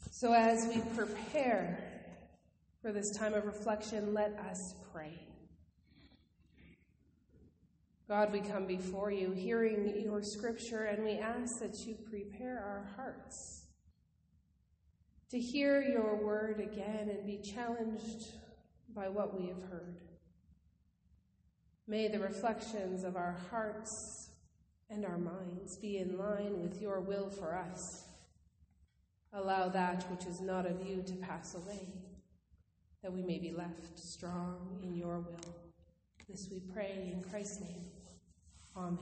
So as we prepare for this time of reflection, let us pray. God, we come before you, hearing your scripture, and we ask that you prepare our hearts to hear your word again and be challenged by what we have heard. May the reflections of our hearts and our minds be in line with your will for us. Allow that which is not of you to pass away, that we may be left strong in your will. This we pray in Christ's name. Amen.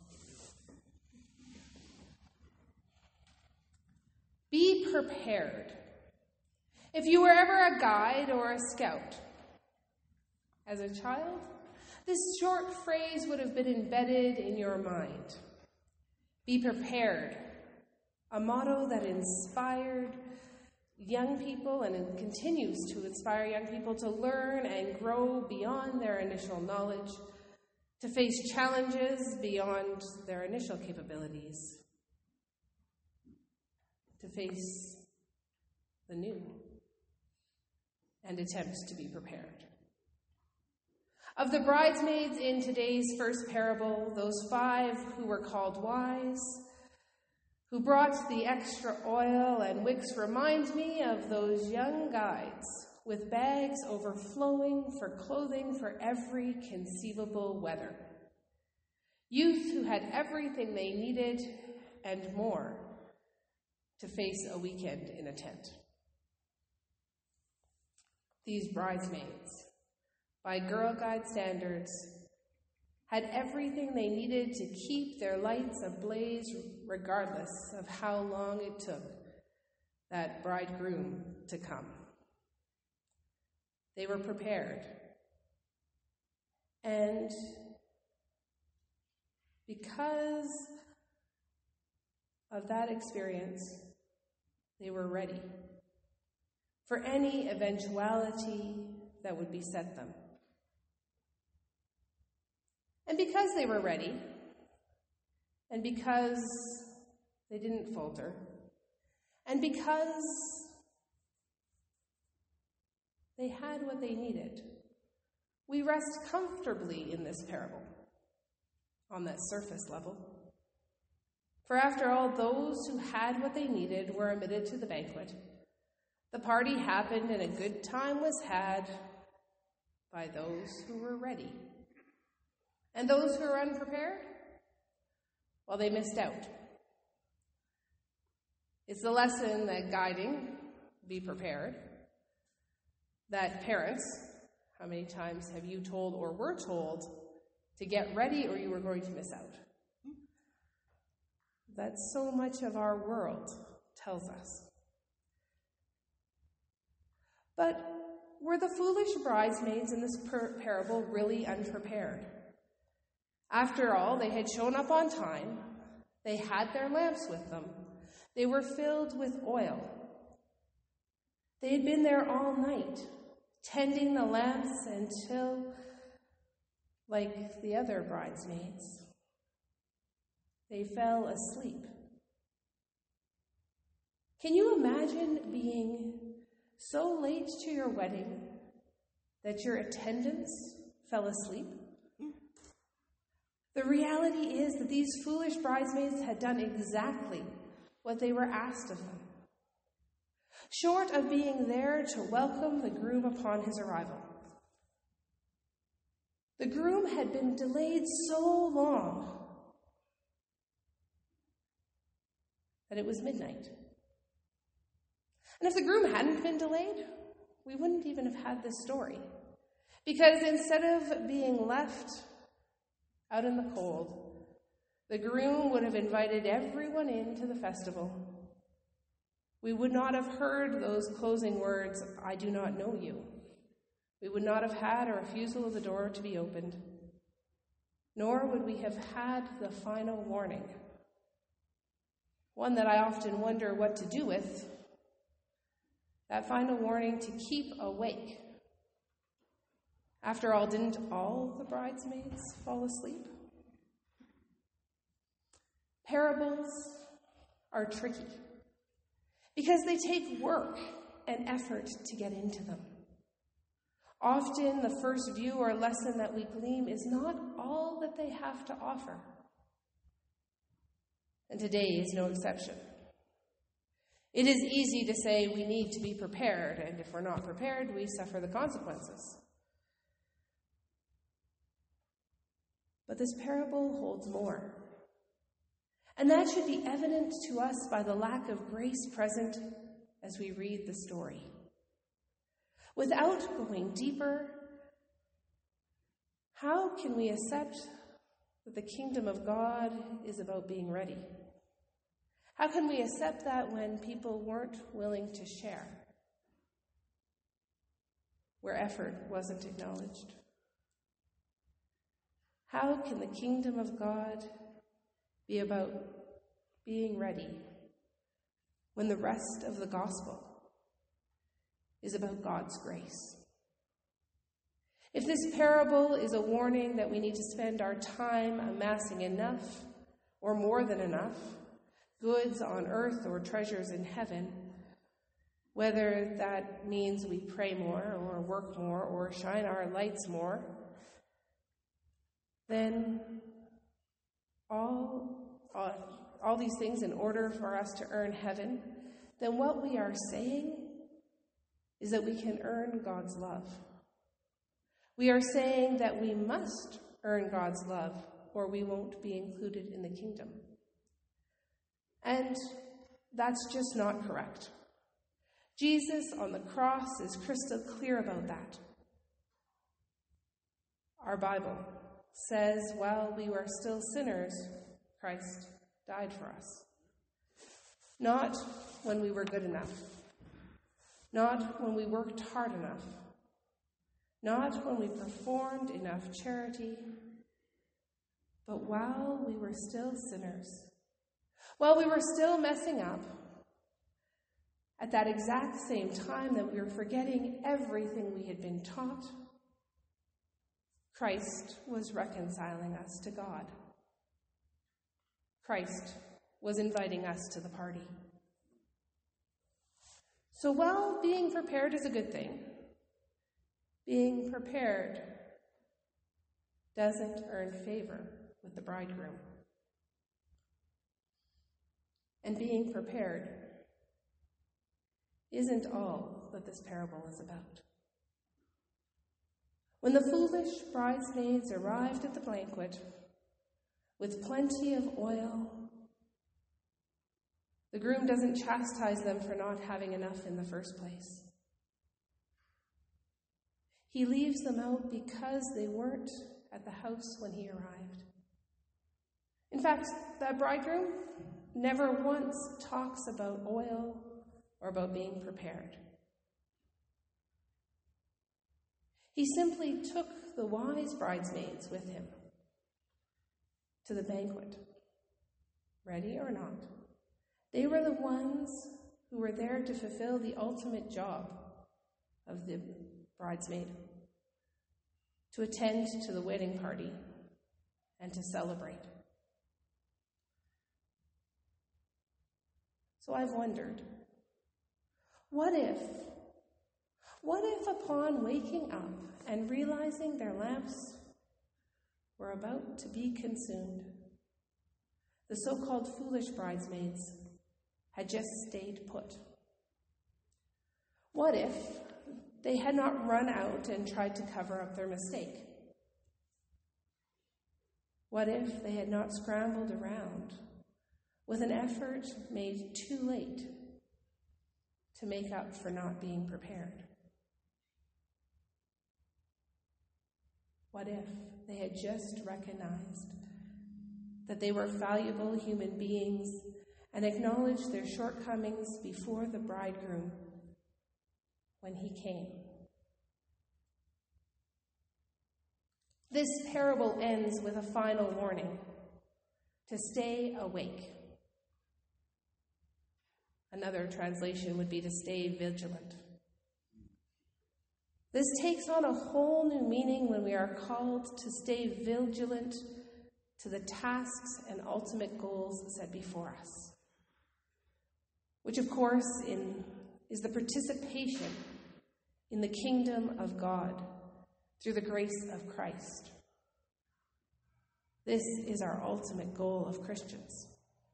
Be prepared. If you were ever a guide or a scout, as a child, this short phrase would have been embedded in your mind. Be prepared. A motto that inspired young people and continues to inspire young people to learn and grow beyond their initial knowledge, to face challenges beyond their initial capabilities, to face the new, and attempt to be prepared. Of the bridesmaids in today's first parable, those 5 who were called wise, who brought the extra oil and wicks, remind me of those young guides with bags overflowing for clothing for every conceivable weather. Youth who had everything they needed and more to face a weekend in a tent. These bridesmaids, by Girl Guide standards, had everything they needed to keep their lights ablaze regardless of how long it took that bridegroom to come. They were prepared. And because of that experience, they were ready for any eventuality that would beset them. And because they were ready, and because they didn't falter, and because they had what they needed, we rest comfortably in this parable on that surface level. For after all, those who had what they needed were admitted to the banquet. The party happened and a good time was had by those who were ready. And those who were unprepared, well, they missed out. It's the lesson that guiding, be prepared, that parents, how many times have you told or were told to get ready or you were going to miss out? That so much of our world tells us. But were the foolish bridesmaids in this parable really unprepared? After all, they had shown up on time. They had their lamps with them. They were filled with oil. They had been there all night, tending the lamps until, like the other bridesmaids, they fell asleep. Can you imagine being so late to your wedding that your attendants fell asleep? The reality is that these foolish bridesmaids had done exactly what they were asked of them. Short of being there to welcome the groom upon his arrival. The groom had been delayed so long that it was midnight. And if the groom hadn't been delayed, we wouldn't even have had this story. Because instead of being left out in the cold, the groom would have invited everyone into the festival. We would not have heard those closing words, "I do not know you." We would not have had a refusal of the door to be opened. Nor would we have had the final warning. One that I often wonder what to do with. That final warning to keep awake. After all, didn't all the bridesmaids fall asleep? Parables are tricky. because they take work and effort to get into them. Often, the first view or lesson that we glean is not all that they have to offer. And today is no exception. It is easy to say we need to be prepared, and if we're not prepared, we suffer the consequences. But this parable holds more. And that should be evident to us by the lack of grace present as we read the story. Without going deeper, how can we accept that the kingdom of God is about being ready? How can we accept that when people weren't willing to share? Where effort wasn't acknowledged? How can the kingdom of God be about being ready when the rest of the gospel is about God's grace? If this parable is a warning that we need to spend our time amassing enough, or more than enough, goods on earth or treasures in heaven, whether that means we pray more or work more or shine our lights more, then all these things in order for us to earn heaven, then what we are saying is that we can earn God's love. We are saying that we must earn God's love or we won't be included in the kingdom. And that's just not correct. Jesus on the cross is crystal clear about that. Our Bible says, while we were still sinners, Christ died for us. Not when we were good enough. Not when we worked hard enough. Not when we performed enough charity. But while we were still sinners, while we were still messing up, at that exact same time that we were forgetting everything we had been taught, Christ was reconciling us to God. Christ was inviting us to the party. So while being prepared is a good thing, being prepared doesn't earn favor with the bridegroom. And being prepared isn't all that this parable is about. When the foolish bridesmaids arrived at the banquet with plenty of oil, the groom doesn't chastise them for not having enough in the first place. He leaves them out because they weren't at the house when he arrived. In fact, that bridegroom never once talks about oil or about being prepared. He simply took the wise bridesmaids with him to the banquet, ready or not. They were the ones who were there to fulfill the ultimate job of the bridesmaid, to attend to the wedding party and to celebrate. So I've wondered, what if upon waking up and realizing their lamps were about to be consumed, the so-called foolish bridesmaids had just stayed put? What if they had not run out and tried to cover up their mistake? What if they had not scrambled around with an effort made too late to make up for not being prepared? What if they had just recognized that they were valuable human beings and acknowledged their shortcomings before the bridegroom when he came? This parable ends with a final warning to stay awake. Another translation would be to stay vigilant. This takes on a whole new meaning when we are called to stay vigilant to the tasks and ultimate goals set before us. which of course is the participation in the kingdom of God through the grace of Christ. This is our ultimate goal of Christians.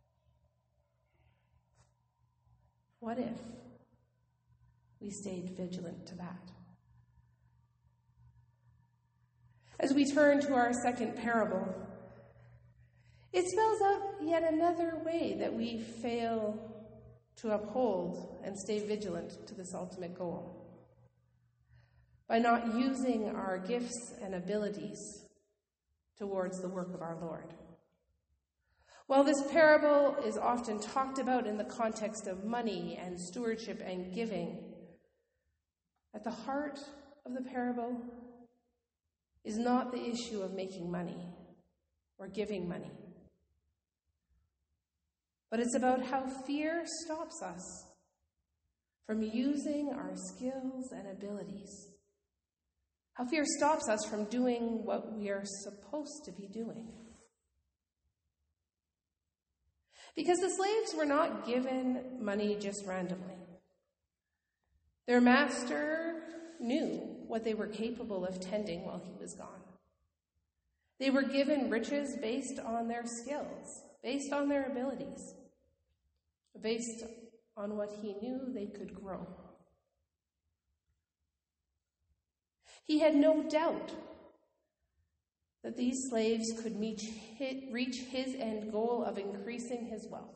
What if we stayed vigilant to that? As we turn to our second parable, it spells out yet another way that we fail to uphold and stay vigilant to this ultimate goal. By not using our gifts and abilities towards the work of our Lord. While this parable is often talked about in the context of money and stewardship and giving, at the heart of the parable is not the issue of making money or giving money, but it's about how fear stops us from using our skills and abilities. How fear stops us from doing what we are supposed to be doing. Because the slaves were not given money just randomly. Their master knew what they were capable of tending while he was gone. They were given riches based on their skills, based on their abilities, based on what he knew they could grow. He had no doubt that these slaves could reach his end goal of increasing his wealth.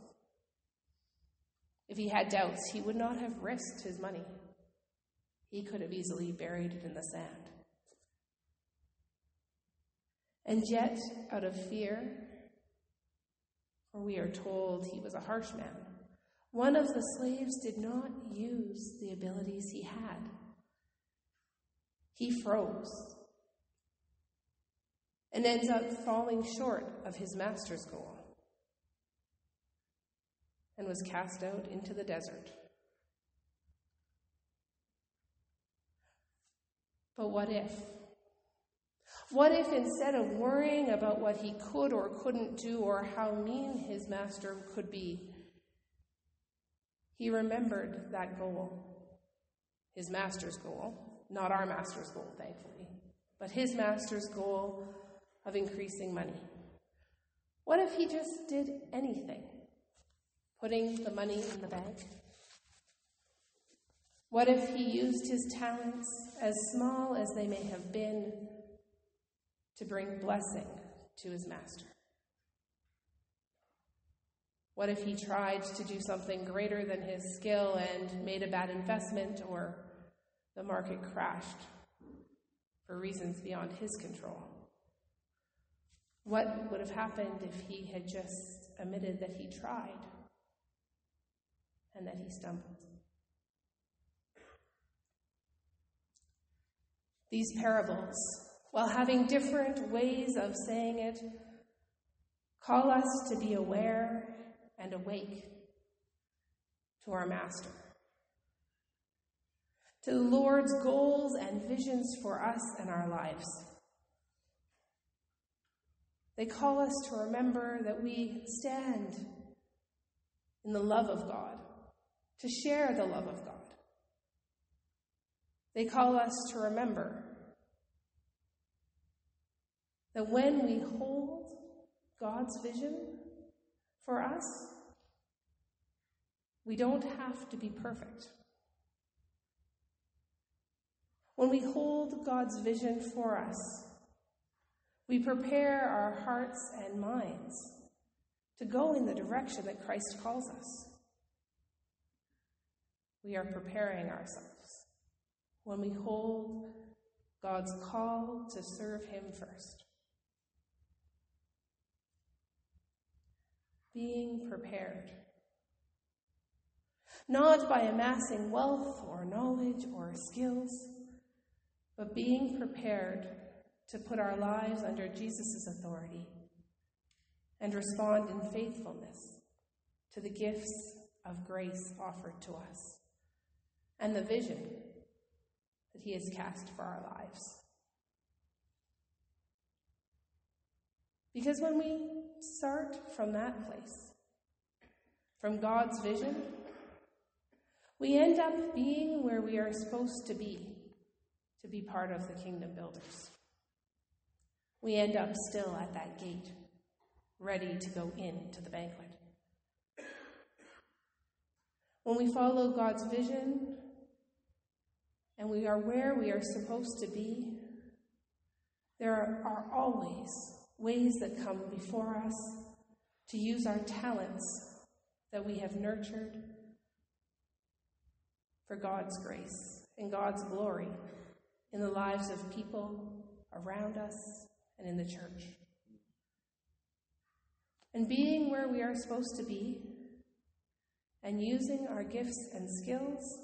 If he had doubts, he would not have risked his money. He could have easily buried it in the sand. And yet, out of fear, for we are told he was a harsh man, one of the slaves did not use the abilities he had. He froze and ends up falling short of his master's goal and was cast out into the desert. But what if? What if instead of worrying about what he could or couldn't do or how mean his master could be, he remembered that goal, his master's goal, not our master's goal, thankfully, but his master's goal of increasing money. What if he just did anything, putting the money in the bank? What if he used his talents, as small as they may have been, to bring blessing to his master? What if he tried to do something greater than his skill and made a bad investment, or the market crashed for reasons beyond his control? What would have happened if he had just admitted that he tried and that he stumbled? These parables, while having different ways of saying it, call us to be aware and awake to our Master, to the Lord's goals and visions for us and our lives. They call us to remember that we stand in the love of God, to share the love of God. They call us to remember that when we hold God's vision for us, we don't have to be perfect. When we hold God's vision for us, we prepare our hearts and minds to go in the direction that Christ calls us. We are preparing ourselves when we hold God's call to serve him first. Being prepared. Not by amassing wealth or knowledge or skills, but being prepared to put our lives under Jesus' authority and respond in faithfulness to the gifts of grace offered to us and the vision that he has cast for our lives. Because when we start from that place, from God's vision, we end up being where we are supposed to be part of the kingdom builders. We end up still at that gate, ready to go into the banquet. When we follow God's vision and we are where we are supposed to be, there are always ways that come before us to use our talents that we have nurtured for God's grace and God's glory in the lives of people around us and in the church. And being where we are supposed to be and using our gifts and skills,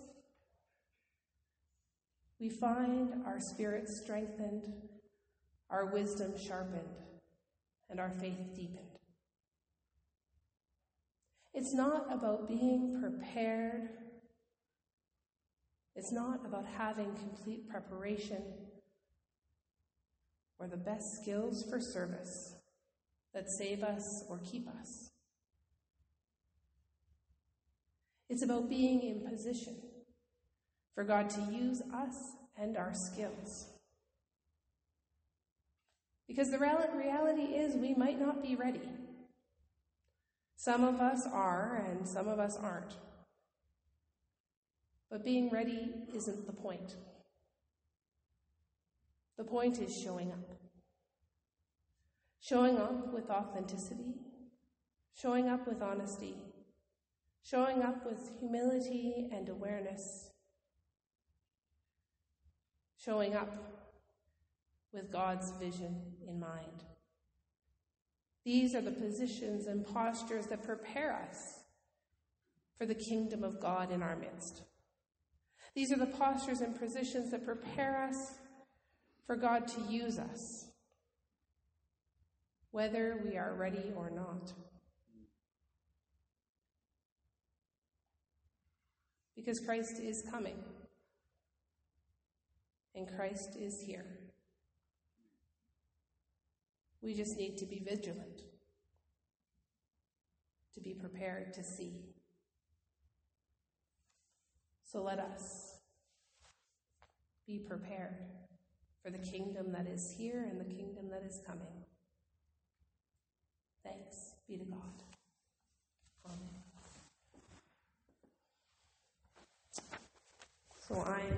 we find our spirit strengthened, our wisdom sharpened, and our faith deepened. It's not about being prepared. It's not about having complete preparation or the best skills for service that save us or keep us. It's about being in position for God to use us and our skills. Because the reality is we might not be ready. Some of us are and some of us aren't. But being ready isn't the point. The point is showing up. Showing up with authenticity, showing up with honesty, showing up with humility and awareness, showing up with God's vision in mind. These are the positions and postures that prepare us for the kingdom of God in our midst. These are the postures and positions that prepare us for God to use us, whether we are ready or not. Because Christ is coming, and Christ is here. We just need to be vigilant, to be prepared to see. So let us be prepared for the kingdom that is here and the kingdom that is coming. Thanks be to God. Amen. So I am